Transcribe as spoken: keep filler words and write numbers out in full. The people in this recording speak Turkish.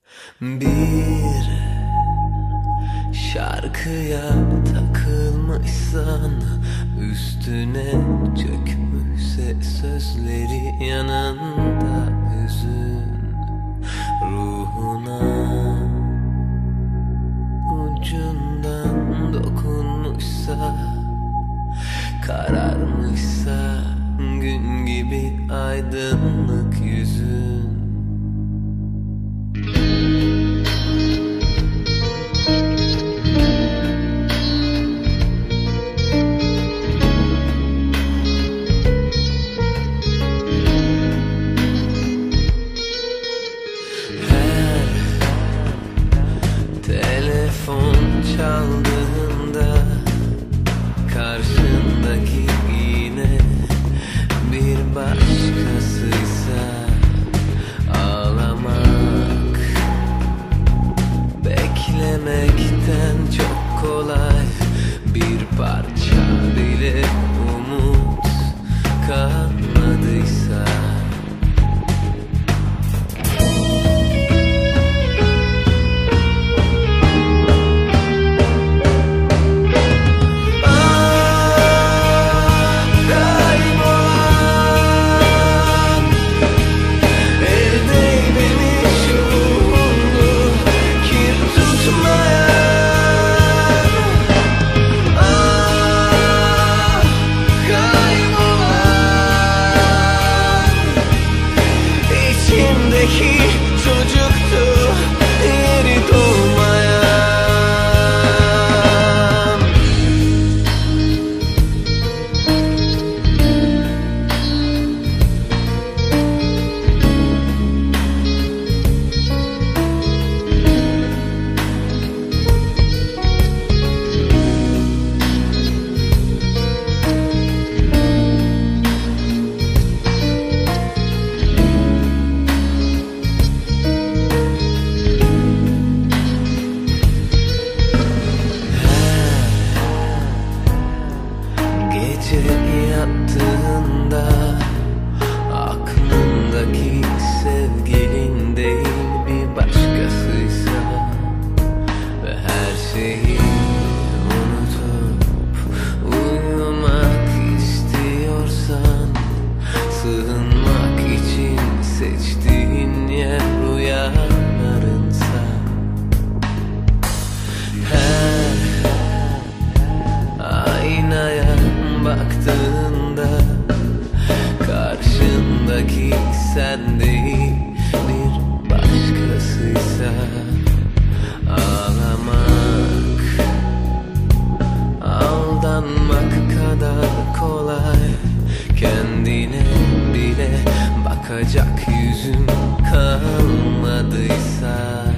Bir şarkıya takılmışsan, üstüne çökmüşse sözleri, yanında hüzün ruhuna ucundan dokunmuşsa, kararmışsa gün gibi aydınlık yüzün. Telefon çaldığında karşındaki yine bir başkasıysa, ağlamak beklemekten çok kolay. Bir parça bile umut kalmadıysa, içimdeki çocuktu yeri dolmayan. Gece yattığında aklındaki sevgilin değil bir başkasıysa ve her şeyi unutup uyumak istiyorsan, sığınmak için seçtiğin yer rüyalarınsa, her aynaya baktığında karşındaki sen değil bir başkasıysa, ağlamak aldanmak kadar kolay. Kendine bile bakacak yüzün kalmadıysa,